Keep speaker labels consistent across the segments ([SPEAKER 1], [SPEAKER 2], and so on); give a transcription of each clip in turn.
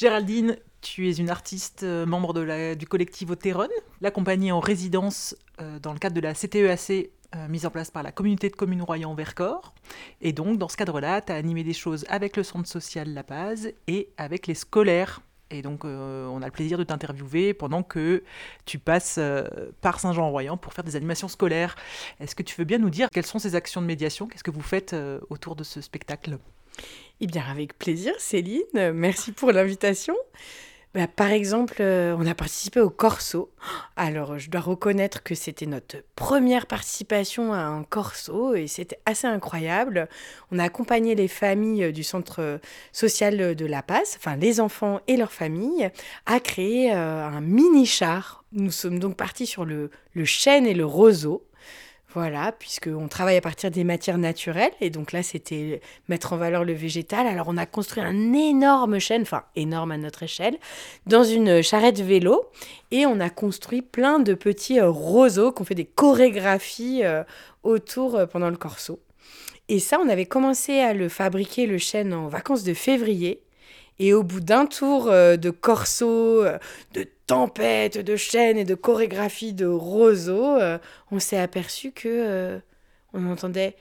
[SPEAKER 1] Géraldine, tu es une artiste membre du collectif Oteron, la compagnie en résidence dans le cadre de la CTEAC mise en place par la communauté de communes Royan-Vercors. Et donc, dans ce cadre-là, tu as animé des choses avec le centre social La Paz et avec les scolaires. Et donc, on a le plaisir de t'interviewer pendant que tu passes par Saint-Jean-en-Royan pour faire des animations scolaires. Est-ce que tu veux bien nous dire quelles sont ces actions de médiation? Qu'est-ce que vous faites autour de ce spectacle?
[SPEAKER 2] Eh bien, avec plaisir, Céline. Merci pour l'invitation. Par exemple, on a participé au Corso. Alors, je dois reconnaître que c'était notre première participation à un Corso et c'était assez incroyable. On a accompagné les familles du centre social de La Paz, enfin les enfants et leurs familles, à créer un mini-char. Nous sommes donc partis sur le chêne et le roseau. Voilà, puisqu'on travaille à partir des matières naturelles. Et donc là, c'était mettre en valeur le végétal. Alors, on a construit un énorme chêne, enfin, énorme à notre échelle, dans une charrette vélo. Et on a construit plein de petits roseaux qu'on fait des chorégraphies autour pendant le corso. Et ça, on avait commencé à le fabriquer, le chêne, en vacances de février. Et au bout d'un tour de corso, de tempête, de chêne et de chorégraphie de roseaux, on s'est aperçu que on entendait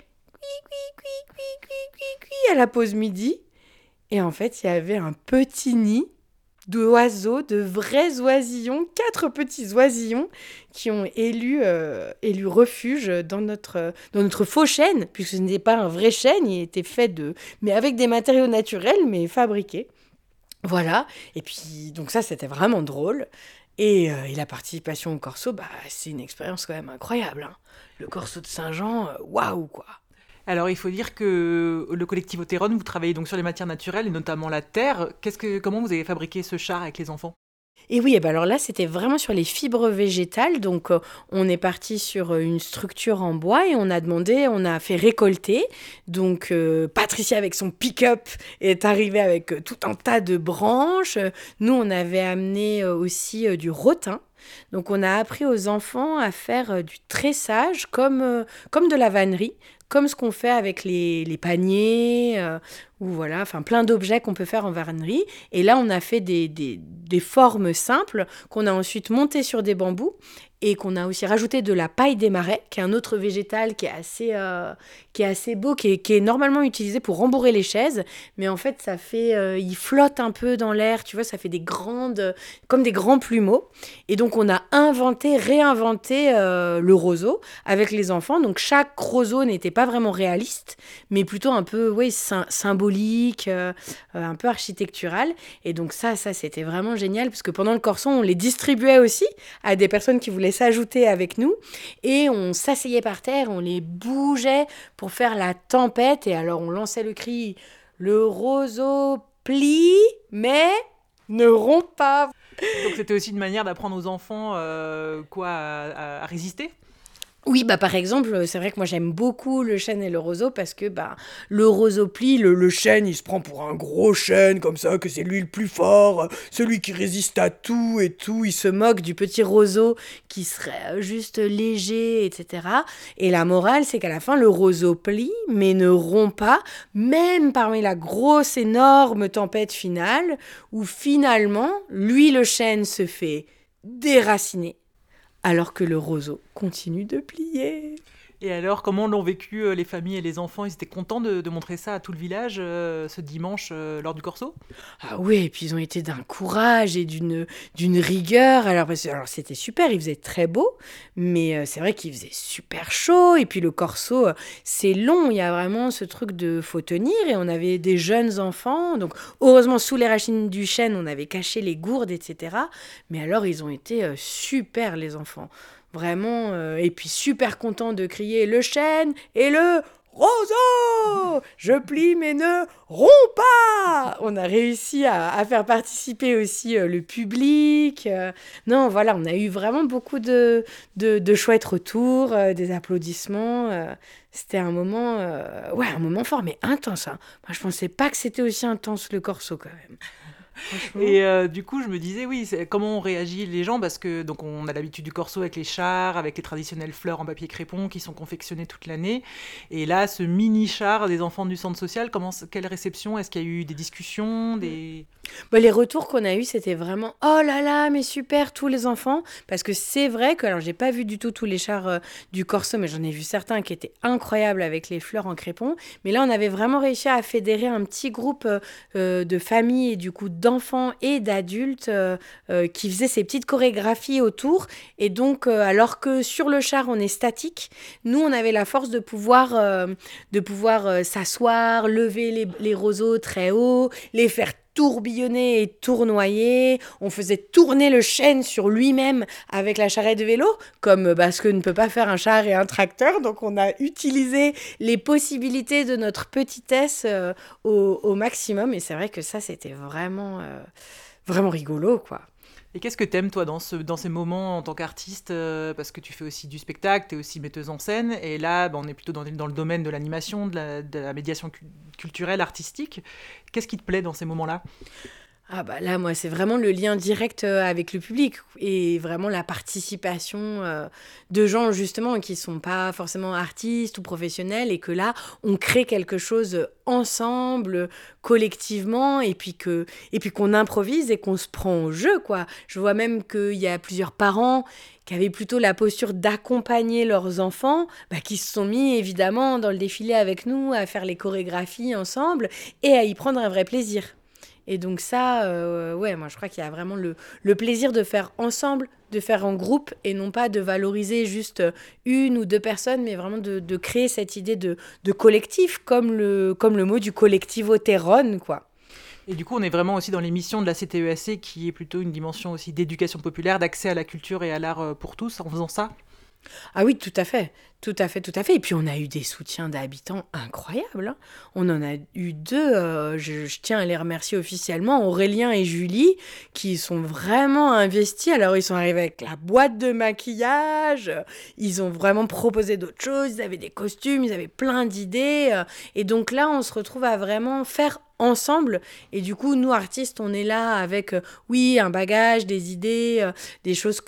[SPEAKER 2] à la pause midi. Et en fait, il y avait un petit nid d'oiseaux, de vrais oisillons, 4 petits oisillons qui ont élu refuge dans notre faux chêne, puisque ce n'était pas un vrai chêne, il était fait mais avec des matériaux naturels, mais fabriqués. Voilà, et puis donc ça c'était vraiment drôle. Et la participation au Corso, c'est une expérience quand même incroyable, hein. Le Corso de Saint-Jean, waouh quoi.
[SPEAKER 1] Alors, il faut dire que le collectif Oteron, vous travaillez donc sur les matières naturelles et notamment la terre. Comment vous avez fabriqué ce char avec les enfants?
[SPEAKER 2] Et oui, et ben alors là, c'était vraiment sur les fibres végétales. Donc, on est parti sur une structure en bois et on a fait récolter. Donc, Patricia, avec son pick-up, est arrivée avec tout un tas de branches. Nous, on avait amené aussi du rotin. Donc, on a appris aux enfants à faire du tressage comme de la vannerie, comme ce qu'on fait avec les paniers, ou voilà, enfin plein d'objets qu'on peut faire en vannerie. Et là, on a fait des formes simples qu'on a ensuite montées sur des bambous et qu'on a aussi rajouté de la paille des marais, qui est un autre végétal qui est assez beau, qui est normalement utilisé pour rembourrer les chaises. Mais en fait, il flotte un peu dans l'air, tu vois, ça fait comme des grands plumeaux. Et donc, on a réinventé le roseau avec les enfants. Donc, chaque roseau n'était pas vraiment réaliste, mais plutôt un peu, ouais, symbolique, un peu architectural. Et donc, ça, c'était vraiment génial, parce que pendant le Corson, on les distribuait aussi à des personnes qui voulaient s'ajouter avec nous. Et on s'asseyait par terre, on les bougeait pour faire la tempête. Et alors, on lançait le cri: le roseau plie, mais ne rompt pas.
[SPEAKER 1] Donc, c'était aussi une manière d'apprendre aux enfants à résister.
[SPEAKER 2] Oui, par exemple, c'est vrai que moi j'aime beaucoup le chêne et le roseau parce que le roseau plie, le chêne il se prend pour un gros chêne comme ça, que c'est lui le plus fort, celui qui résiste à tout et tout. Il se moque du petit roseau qui serait juste léger, etc. Et la morale, c'est qu'à la fin, le roseau plie, mais ne rompt pas, même parmi la grosse, énorme tempête finale, où finalement, lui, le chêne se fait déraciner alors que le roseau continue de plier.
[SPEAKER 1] Et alors, comment l'ont vécu les familles et les enfants? Ils étaient contents de montrer ça à tout le village ce dimanche lors du Corso?
[SPEAKER 2] Ah oui, et puis ils ont été d'un courage et d'une rigueur. Alors c'était super, il faisait très beau, mais c'est vrai qu'il faisait super chaud. Et puis le corso, c'est long, il y a vraiment ce truc de faut tenir. Et on avait des jeunes enfants, donc heureusement sous les racines du chêne, on avait caché les gourdes, etc. Mais alors ils ont été super les enfants. Vraiment, et puis super contents de crier le chêne et le roseau, je plie mais ne romps pas. On a réussi à faire participer aussi le public. Non, voilà, on a eu vraiment beaucoup de chouettes retours, des applaudissements. C'était un moment, un moment fort, mais intense, hein. Moi, je pensais pas que c'était aussi intense le corso quand même. Franchement.
[SPEAKER 1] Et du coup, je me disais, oui, comment on réagit les gens, parce que donc on a l'habitude du corso avec les chars, avec les traditionnelles fleurs en papier crépon qui sont confectionnées toute l'année. Et là, ce mini char des enfants du centre social, quelle réception? Est-ce qu'il y a eu des discussions, des...
[SPEAKER 2] Bah, les retours qu'on a eus, c'était vraiment oh là là, mais super, tous les enfants. Parce que c'est vrai que, alors j'ai pas vu du tout tous les chars du Corso, mais j'en ai vu certains qui étaient incroyables avec les fleurs en crépon. Mais là, on avait vraiment réussi à fédérer un petit groupe de familles et du coup d'enfants et d'adultes qui faisaient ces petites chorégraphies autour. Et donc, alors que sur le char, on est statique, nous, on avait la force de pouvoir s'asseoir, lever les roseaux très haut, les faire tourbillonner et tournoyer. On faisait tourner le chêne sur lui-même avec la charrette de vélo, comme parce que ne peut pas faire un char et un tracteur. Donc on a utilisé les possibilités de notre petitesse au maximum. Et c'est vrai que ça, c'était vraiment rigolo, quoi.
[SPEAKER 1] Et qu'est-ce que t'aimes, toi, dans ces moments en tant qu'artiste, parce que tu fais aussi du spectacle, t'es aussi metteuse en scène, et là, on est plutôt dans le domaine de l'animation, de la médiation culturelle, artistique. Qu'est-ce qui te plaît dans ces moments-là?
[SPEAKER 2] Ah bah là, moi, c'est vraiment le lien direct avec le public et vraiment la participation de gens justement qui sont pas forcément artistes ou professionnels et que là, on crée quelque chose ensemble, collectivement et puis qu'on improvise et qu'on se prend au jeu, quoi. Je vois même qu'il y a plusieurs parents qui avaient plutôt la posture d'accompagner leurs enfants, bah, qui se sont mis évidemment dans le défilé avec nous à faire les chorégraphies ensemble et à y prendre un vrai plaisir. Et donc ça, ouais, moi je crois qu'il y a vraiment le plaisir de faire ensemble, de faire en groupe et non pas de valoriser juste une ou deux personnes, mais vraiment de créer cette idée de collectif, comme le mot du collectivo terrone, quoi.
[SPEAKER 1] Et du coup, on est vraiment aussi dans les missions de la CTEAC, qui est plutôt une dimension aussi d'éducation populaire, d'accès à la culture et à l'art pour tous, en faisant ça.
[SPEAKER 2] Ah oui, tout à fait. Tout à fait, tout à fait. Et puis on a eu des soutiens d'habitants incroyables, hein. On en a eu deux, je tiens à les remercier officiellement, Aurélien et Julie, qui sont vraiment investis. Alors ils sont arrivés avec la boîte de maquillage, ils ont vraiment proposé d'autres choses, ils avaient des costumes, ils avaient plein d'idées. Et donc là, on se retrouve à vraiment faire ensemble. Et du coup, nous, artistes, on est là avec, oui, un bagage, des idées, des choses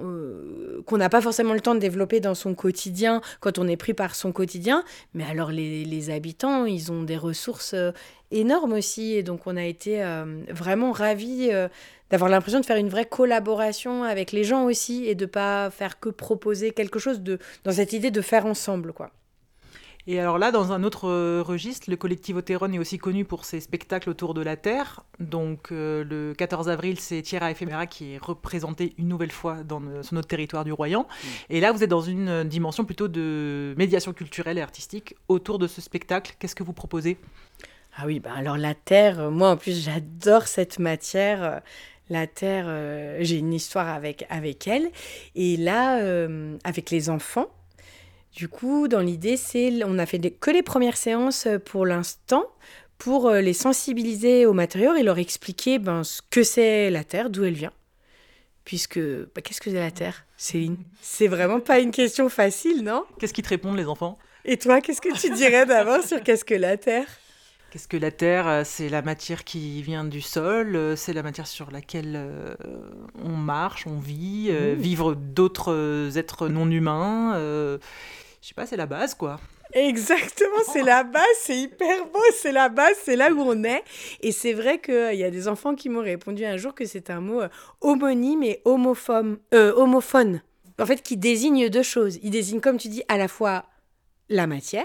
[SPEAKER 2] qu'on n'a pas forcément le temps de développer dans son quotidien quand on est pris par son quotidien. Mais alors, les habitants, ils ont des ressources énormes aussi. Et donc, on a été vraiment ravis d'avoir l'impression de faire une vraie collaboration avec les gens aussi et de ne pas faire que proposer quelque chose dans cette idée de faire ensemble, quoi.
[SPEAKER 1] Et alors là, dans un autre registre, le collectif Oteron est aussi connu pour ses spectacles autour de la Terre. Donc le 14 avril, c'est Tierra Ephémera qui est représenté une nouvelle fois sur notre territoire du Royan. Et là, vous êtes dans une dimension plutôt de médiation culturelle et artistique autour de ce spectacle. Qu'est-ce que vous proposez?
[SPEAKER 2] Ah oui, bah alors la terre, moi en plus j'adore cette matière. La terre, j'ai une histoire avec elle. Et là, avec les enfants, du coup, dans l'idée, on a fait que les premières séances pour l'instant, pour les sensibiliser aux matériaux et leur expliquer ce que c'est la terre, d'où elle vient. Puisque, qu'est-ce que c'est la terre, Céline? C'est vraiment pas une question facile, non?
[SPEAKER 1] Qu'est-ce qu'ils te répondent, les enfants?
[SPEAKER 2] Et toi, qu'est-ce que tu dirais d'abord sur qu'est-ce que la terre?
[SPEAKER 1] Qu'est-ce que la Terre? C'est la matière qui vient du sol, c'est la matière sur laquelle on marche, on vit, vivre d'autres êtres non humains. Je sais pas, c'est la base, quoi.
[SPEAKER 2] Exactement, c'est la base, c'est hyper beau, c'est la base, c'est là où on est. Et c'est vrai qu'il y a des enfants qui m'ont répondu un jour que c'est un mot homonyme et homophone. En fait, qui désigne deux choses. Il désigne, comme tu dis, à la fois la matière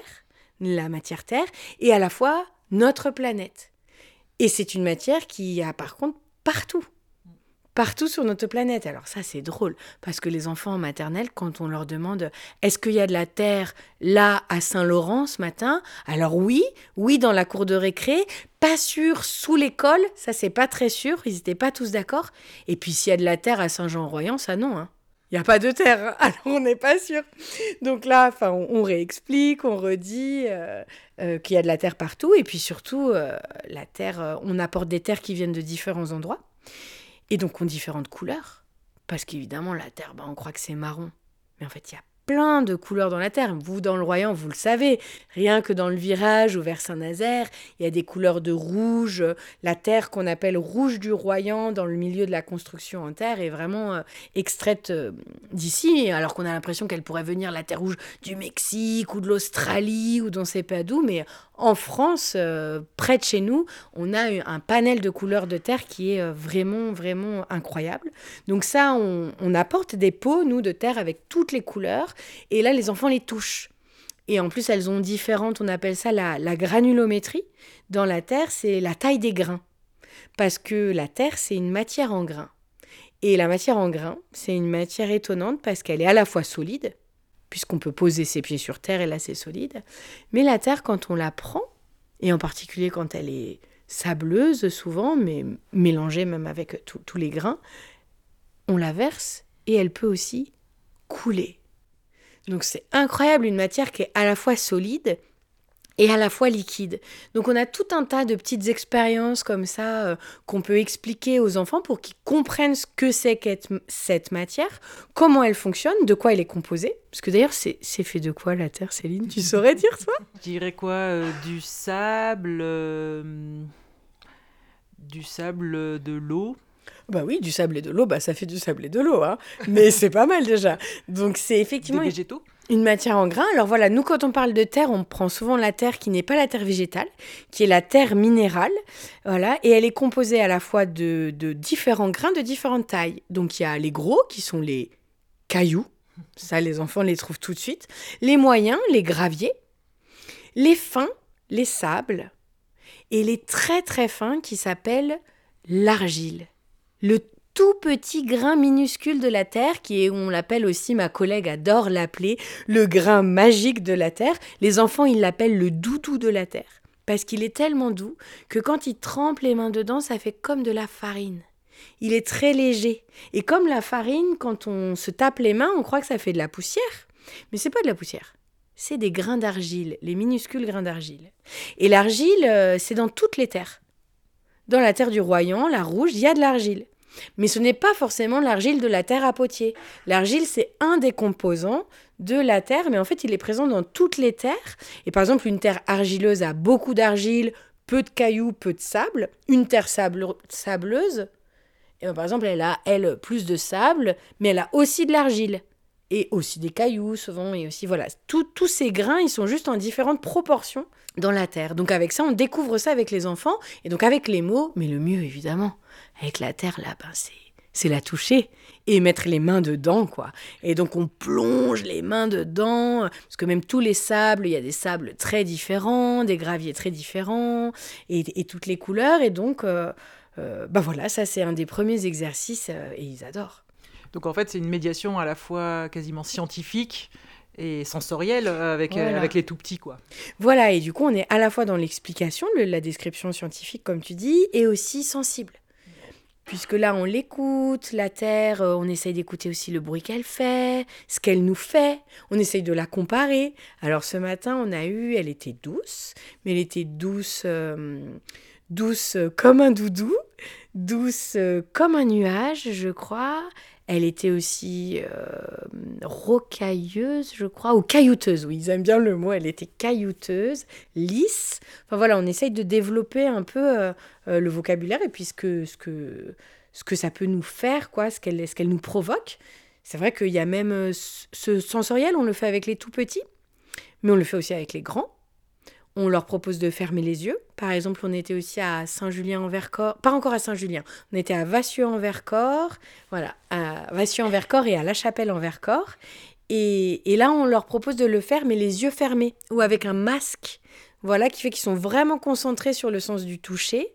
[SPEAKER 2] terre, et à la fois notre planète. Et c'est une matière qui a par contre partout sur notre planète. Alors ça, c'est drôle, parce que les enfants en maternelle, quand on leur demande « Est-ce qu'il y a de la terre là, à Saint-Laurent, ce matin ?» Alors oui, dans la cour de récré, pas sûr sous l'école, ça c'est pas très sûr, ils n'étaient pas tous d'accord. Et puis s'il y a de la terre à Saint-Jean-Royan, ça non, hein. Il n'y a pas de terre, hein. Alors on n'est pas sûr. Donc là, on réexplique, on redit qu'il y a de la terre partout. Et puis surtout, la terre, on apporte des terres qui viennent de différents endroits. Et donc ont différentes couleurs. Parce qu'évidemment, la terre, on croit que c'est marron. Mais en fait, il y a plein de couleurs dans la terre. Vous, dans le Royan, vous le savez. Rien que dans le virage ou vers Saint-Nazaire, il y a des couleurs de rouge. La terre qu'on appelle rouge du Royan dans le milieu de la construction en terre est vraiment extraite d'ici, alors qu'on a l'impression qu'elle pourrait venir, la terre rouge, du Mexique ou de l'Australie ou d'on ne sait pas d'où. Mais en France, près de chez nous, on a un panel de couleurs de terre qui est vraiment, vraiment incroyable. Donc ça, on apporte des pots, nous, de terre avec toutes les couleurs. Et là, les enfants les touchent. Et en plus, elles ont différentes, on appelle ça la granulométrie. Dans la terre, c'est la taille des grains. Parce que la terre, c'est une matière en grains. Et la matière en grains, c'est une matière étonnante parce qu'elle est à la fois solide, puisqu'on peut poser ses pieds sur terre et là, c'est solide. Mais la terre, quand on la prend, et en particulier quand elle est sableuse souvent, mais mélangée même avec tous les grains, on la verse et elle peut aussi couler. Donc c'est incroyable, une matière qui est à la fois solide et à la fois liquide. Donc on a tout un tas de petites expériences comme ça qu'on peut expliquer aux enfants pour qu'ils comprennent ce que c'est qu'être cette matière, comment elle fonctionne, de quoi elle est composée. Parce que d'ailleurs, c'est fait de quoi la Terre, Céline? Tu saurais dire, toi?
[SPEAKER 1] Je dirais quoi, du sable, de l'eau.
[SPEAKER 2] Bah oui, du sable et de l'eau, bah ça fait du sable et de l'eau, hein. Mais c'est pas mal déjà. Donc c'est effectivement
[SPEAKER 1] Des végétaux.
[SPEAKER 2] une matière en grains. Alors voilà, nous quand on parle de terre, on prend souvent la terre qui n'est pas la terre végétale, qui est la terre minérale. Voilà, et elle est composée à la fois de différents grains de différentes tailles. Donc il y a les gros qui sont les cailloux, ça les enfants les trouvent tout de suite. Les moyens, les graviers. Les fins, les sables. Et les très très fins qui s'appellent l'argile. Le tout petit grain minuscule de la terre, qui est, on l'appelle aussi, ma collègue adore l'appeler, le grain magique de la terre. Les enfants, ils l'appellent le doudou de la terre. Parce qu'il est tellement doux que quand ils trempent les mains dedans, ça fait comme de la farine. Il est très léger. Et comme la farine, quand on se tape les mains, on croit que ça fait de la poussière. Mais c'est pas de la poussière. C'est des grains d'argile, les minuscules grains d'argile. Et l'argile, c'est dans toutes les terres. Dans la terre du Royan, la rouge, il y a de l'argile. Mais ce n'est pas forcément l'argile de la terre à Potier. L'argile, c'est un des composants de la terre, mais en fait, il est présent dans toutes les terres. Et par exemple, une terre argileuse a beaucoup d'argile, peu de cailloux, peu de sable. Une terre sableuse, et par exemple, elle a, plus de sable, mais elle a aussi de l'argile. Et aussi des cailloux, souvent, et aussi, voilà. Tous ces grains, ils sont juste en différentes proportions dans la terre. Donc avec ça, on découvre ça avec les enfants, et donc avec les mots, mais le mieux, évidemment, avec la terre, là, c'est la toucher et mettre les mains dedans, quoi. Et donc, on plonge les mains dedans, parce que même tous les sables, il y a des sables très différents, des graviers très différents, et toutes les couleurs. Et donc, bah voilà, ça, c'est un des premiers exercices, et ils adorent.
[SPEAKER 1] Donc en fait, c'est une médiation à la fois quasiment scientifique et sensorielle avec les tout petits, quoi.
[SPEAKER 2] Voilà, et du coup, on est à la fois dans l'explication, la description scientifique, comme tu dis, et aussi sensible. Puisque là, on l'écoute, la terre, on essaye d'écouter aussi le bruit qu'elle fait, ce qu'elle nous fait, on essaye de la comparer. Alors ce matin, elle était douce, mais elle était douce comme un doudou, douce comme un nuage, je crois. Elle était aussi rocailleuse, je crois, ou caillouteuse, oui, ils aiment bien le mot, elle était caillouteuse, lisse. Enfin voilà, on essaye de développer un peu le vocabulaire et puis ce que ça peut nous faire, quoi, ce qu'elle nous provoque. C'est vrai qu'il y a même ce sensoriel, on le fait avec les tout petits, mais on le fait aussi avec les grands. On leur propose de fermer les yeux. Par exemple, on était aussi à Saint-Julien-en-Vercors. Pas encore à Saint-Julien. On était à Vassieux-en-Vercors. Voilà, à Vassieux-en-Vercors et à La Chapelle-en-Vercors. Et là, on leur propose de le faire, mais les yeux fermés ou avec un masque. Voilà, qui fait qu'ils sont vraiment concentrés sur le sens du toucher.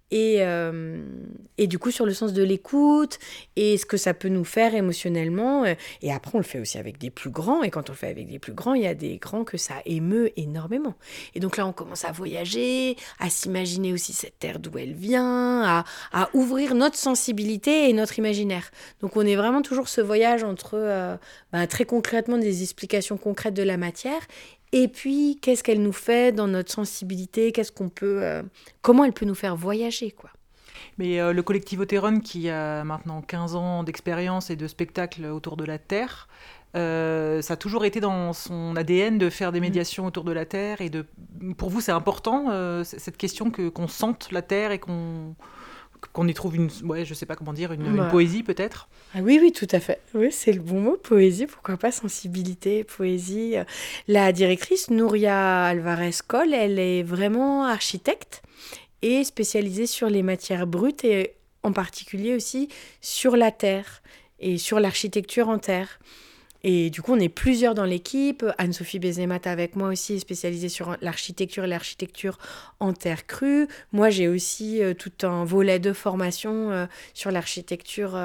[SPEAKER 2] Et du coup, sur le sens de l'écoute et ce que ça peut nous faire émotionnellement. Et après, on le fait aussi avec des plus grands. Et quand on le fait avec des plus grands, il y a des grands que ça émeut énormément. Et donc là, on commence à voyager, à s'imaginer aussi cette terre d'où elle vient, à ouvrir notre sensibilité et notre imaginaire. Donc on est vraiment toujours ce voyage entre très concrètement des explications concrètes de la matière. Et puis, qu'est-ce qu'elle nous fait dans notre sensibilité? Comment elle peut nous faire voyager, quoi.
[SPEAKER 1] Mais le collectif Oteron, qui a maintenant 15 ans d'expérience et de spectacle autour de la Terre, Ça a toujours été dans son ADN de faire des médiations autour de la Terre. Pour vous, c'est important, cette question qu'on sente la Terre et qu'on y trouve je sais pas comment dire, une poésie peut-être.
[SPEAKER 2] Ah oui, oui, tout à fait. Oui, c'est le bon mot, poésie, pourquoi pas sensibilité, poésie. La directrice, Nouria Alvarez-Coll, elle est vraiment architecte et spécialisée sur les matières brutes et en particulier aussi sur la terre et sur l'architecture en terre. Et du coup, on est plusieurs dans l'équipe. Anne-Sophie Bézémat avec moi aussi, spécialisée sur l'architecture et l'architecture en terre crue. Moi, j'ai aussi tout un volet de formation sur l'architecture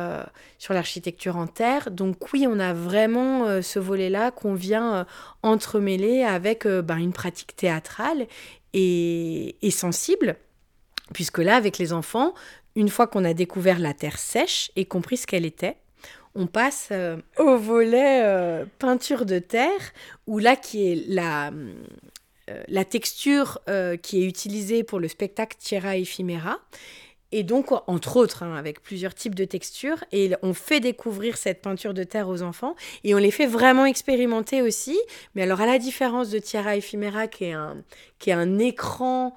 [SPEAKER 2] en terre. Donc oui, on a vraiment ce volet-là qu'on vient entremêler avec une pratique théâtrale et sensible. Puisque là, avec les enfants, une fois qu'on a découvert la terre sèche et compris ce qu'elle était, on passe au volet peinture de terre, où là, qui est la texture qui est utilisée pour le spectacle Tierra Ephimera. Et donc, entre autres, avec plusieurs types de textures. Et on fait découvrir cette peinture de terre aux enfants. Et on les fait vraiment expérimenter aussi. Mais alors, à la différence de Tierra Ephimera, qui est un écran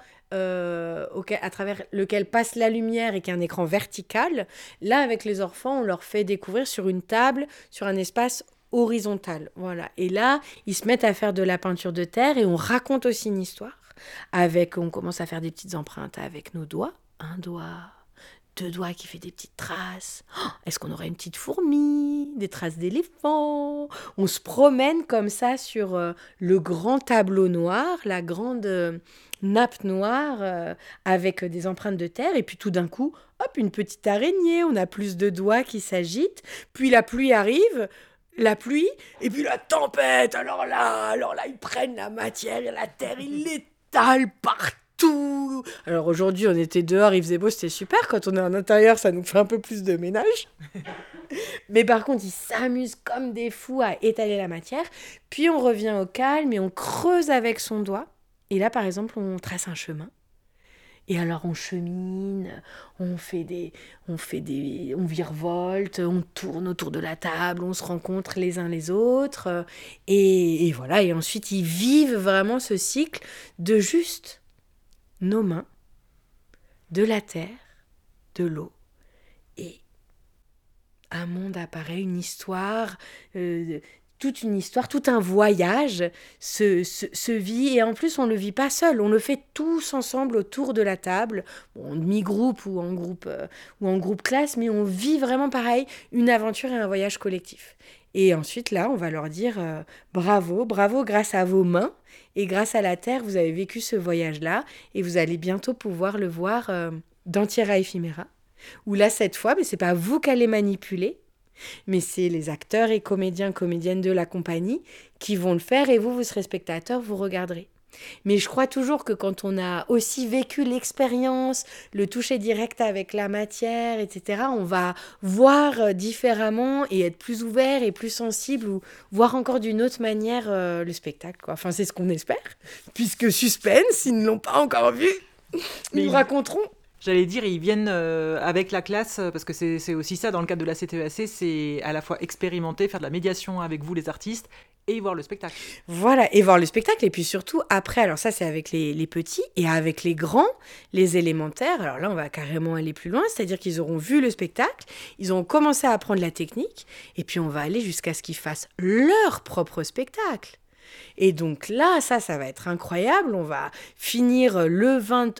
[SPEAKER 2] à travers lequel passe la lumière et qui est un écran vertical, là, avec les enfants, on leur fait découvrir sur une table, sur un espace horizontal. Voilà. Et là, ils se mettent à faire de la peinture de terre et on raconte aussi une histoire. On commence à faire des petites empreintes avec nos doigts. Un doigt, 2 doigts qui fait des petites traces. Est-ce qu'on aurait une petite fourmi, des traces d'éléphant? On se promène comme ça sur le grand tableau noir, la grande nappe noire avec des empreintes de terre. Et puis tout d'un coup, hop, une petite araignée. On a plus de doigts qui s'agitent. Puis la pluie arrive. La pluie, et puis la tempête. Alors là, ils prennent la matière et la terre, ils l'étalent partout. Alors aujourd'hui, on était dehors, il faisait beau, c'était super. Quand on est en intérieur, ça nous fait un peu plus de ménage. Mais par contre, ils s'amusent comme des fous à étaler la matière. Puis on revient au calme et on creuse avec son doigt. Et là, par exemple, on trace un chemin. Et alors on chemine, on virevolte, on tourne autour de la table, on se rencontre les uns les autres. Et voilà, et ensuite ils vivent vraiment ce cycle de juste nos mains, de la terre, de l'eau. Et un monde apparaît, une histoire, toute une histoire, tout un voyage se vit. Et en plus, on ne le vit pas seul, on le fait tous ensemble autour de la table, en demi-groupe ou en groupe classe, mais on vit vraiment pareil, une aventure et un voyage collectif. Et ensuite, là, on va leur dire bravo, grâce à vos mains et grâce à la terre, vous avez vécu ce voyage-là et vous allez bientôt pouvoir le voir dans Tierra Ephimera, où là, cette fois, c'est pas vous qui allez manipuler, mais c'est les acteurs et comédiennes de la compagnie qui vont le faire et vous serez spectateurs, vous regarderez. Mais je crois toujours que quand on a aussi vécu l'expérience, le toucher direct avec la matière, etc., on va voir différemment et être plus ouvert et plus sensible ou voir encore d'une autre manière le spectacle, quoi. Enfin, c'est ce qu'on espère, puisque suspense, ils ne l'ont pas encore vu. Ils nous raconteront.
[SPEAKER 1] J'allais dire, ils viennent avec la classe, parce que c'est aussi ça, dans le cadre de la CTEAC, c'est à la fois expérimenter, faire de la médiation avec vous, les artistes, et voir le spectacle.
[SPEAKER 2] Voilà, et voir le spectacle, et puis surtout, après, alors ça, c'est avec les petits, et avec les grands, les élémentaires, alors là, on va carrément aller plus loin, c'est-à-dire qu'ils auront vu le spectacle, ils auront commencé à apprendre la technique, et puis on va aller jusqu'à ce qu'ils fassent leur propre spectacle. Et donc là, ça va être incroyable. On va finir le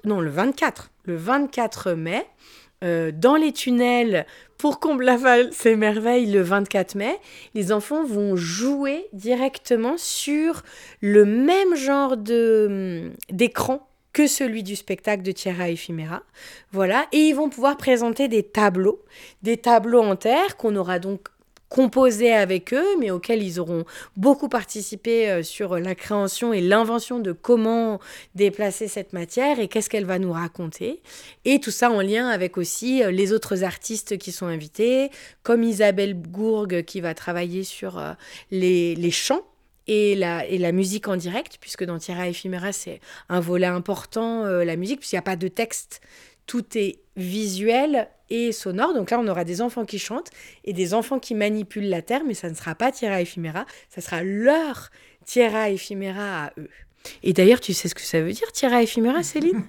[SPEAKER 2] 24 mai, dans les tunnels pour Comblaval, c'est merveille, le 24 mai. Les enfants vont jouer directement sur le même genre d'écran que celui du spectacle de Tierra Ephimera. Voilà, et ils vont pouvoir présenter des tableaux en terre qu'on aura donc composés avec eux, mais auxquels ils auront beaucoup participé sur la création et l'invention de comment déplacer cette matière et qu'est-ce qu'elle va nous raconter. Et tout ça en lien avec aussi les autres artistes qui sont invités, comme Isabelle Gourgue qui va travailler sur les chants et la musique en direct, puisque dans Tierra Ephimera, c'est un volet important, la musique, puisqu'il n'y a pas de texte. Tout est visuel et sonore. Donc là, on aura des enfants qui chantent et des enfants qui manipulent la terre, mais ça ne sera pas Tierra Ephémera, ça sera leur Tierra Ephémera à eux. Et d'ailleurs, tu sais ce que ça veut dire, Tierra Ephémera, Céline?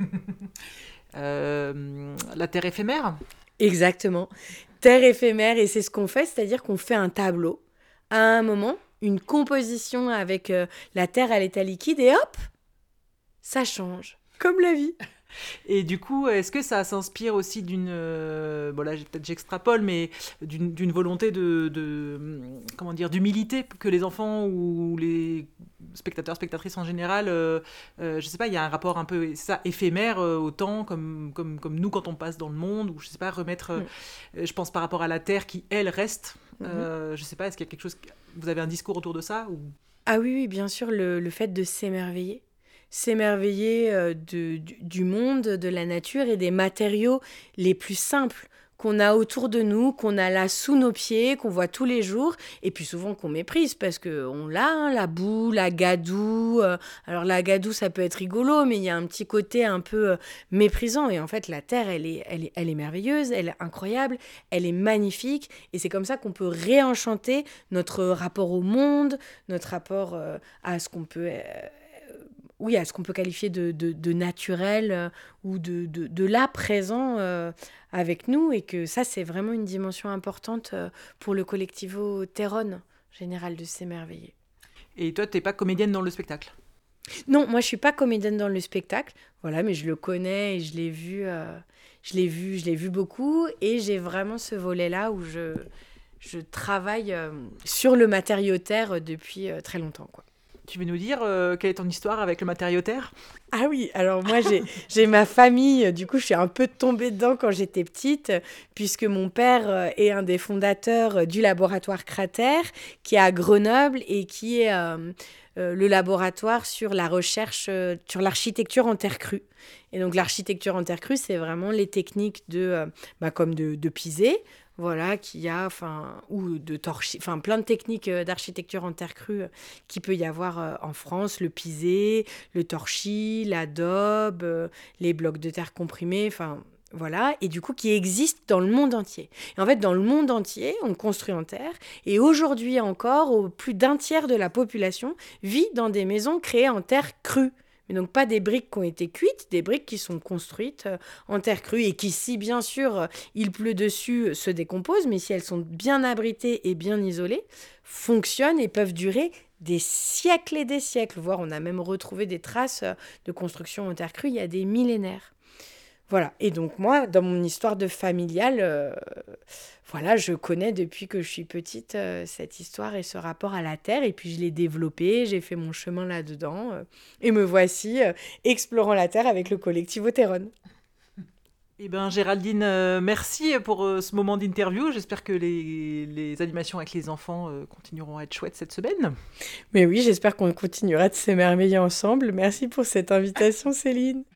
[SPEAKER 1] La terre éphémère.
[SPEAKER 2] Exactement. Terre éphémère, et c'est ce qu'on fait, c'est-à-dire qu'on fait un tableau à un moment, une composition avec la terre à l'état liquide, et hop, ça change, comme la vie.
[SPEAKER 1] Et du coup, est-ce que ça s'inspire aussi d'une... bon là, peut-être j'extrapole, mais d'une volonté comment dire, d'humilité que les enfants ou les spectateurs, spectatrices en général, je sais pas, il y a un rapport un peu ça, éphémère au temps, comme nous quand on passe dans le monde, ou je sais pas, remettre... je pense par rapport à la Terre qui, elle, reste. Je sais pas, est-ce qu'il y a quelque chose... Vous avez un discours autour de ça ou...
[SPEAKER 2] Ah oui, oui, bien sûr, le fait de s'émerveiller. S'émerveiller du monde, de la nature et des matériaux les plus simples qu'on a autour de nous, qu'on a là sous nos pieds, qu'on voit tous les jours, et puis souvent qu'on méprise, parce qu'on l'a, hein, la boue, la gadoue. Alors la gadoue, ça peut être rigolo, mais il y a un petit côté un peu méprisant. Et en fait, la Terre, elle est merveilleuse, elle est incroyable, elle est magnifique, et c'est comme ça qu'on peut réenchanter notre rapport au monde, notre rapport à ce qu'on peut... oui, à ce qu'on peut qualifier de naturel ou de là présent avec nous, et que ça, c'est vraiment une dimension importante pour le collectivo Terron, général, de s'émerveiller.
[SPEAKER 1] Et toi, t'es pas comédienne dans le spectacle?
[SPEAKER 2] Non, moi, je suis pas comédienne dans le spectacle, voilà, mais je le connais et je l'ai vu beaucoup, et j'ai vraiment ce volet-là où je travaille sur le matériau terre depuis très longtemps, quoi.
[SPEAKER 1] Tu veux nous dire quelle est ton histoire avec le matériau terre?
[SPEAKER 2] Ah oui, alors moi j'ai ma famille, du coup je suis un peu tombée dedans quand j'étais petite, puisque mon père est un des fondateurs du laboratoire Cratère, qui est à Grenoble et qui est le laboratoire sur la recherche sur l'architecture en terre crue. Et donc l'architecture en terre crue, c'est vraiment les techniques comme de Pisé, voilà, ou de torchis, enfin plein de techniques d'architecture en terre crue qu'il peut y avoir en France, le pisé, le torchis, l'adobe, les blocs de terre comprimés, enfin voilà, et du coup qui existent dans le monde entier. Et en fait, dans le monde entier, on construit en terre, et aujourd'hui encore, plus d'un tiers de la population vit dans des maisons créées en terre crue. Mais donc pas des briques qui ont été cuites, des briques qui sont construites en terre crue, et qui, si bien sûr il pleut dessus, se décomposent, mais si elles sont bien abritées et bien isolées, fonctionnent et peuvent durer des siècles et des siècles, voire on a même retrouvé des traces de construction en terre crue il y a des millénaires. Voilà, et donc moi, dans mon histoire de familiale, voilà, je connais depuis que je suis petite cette histoire et ce rapport à la terre, et puis je l'ai développé, j'ai fait mon chemin là-dedans, et me voici explorant la terre avec le collectif Terron.
[SPEAKER 1] Eh bien, Géraldine, merci pour ce moment d'interview. J'espère que les animations avec les enfants continueront à être chouettes cette semaine.
[SPEAKER 2] Mais oui, j'espère qu'on continuera de s'émerveiller ensemble. Merci pour cette invitation, Céline.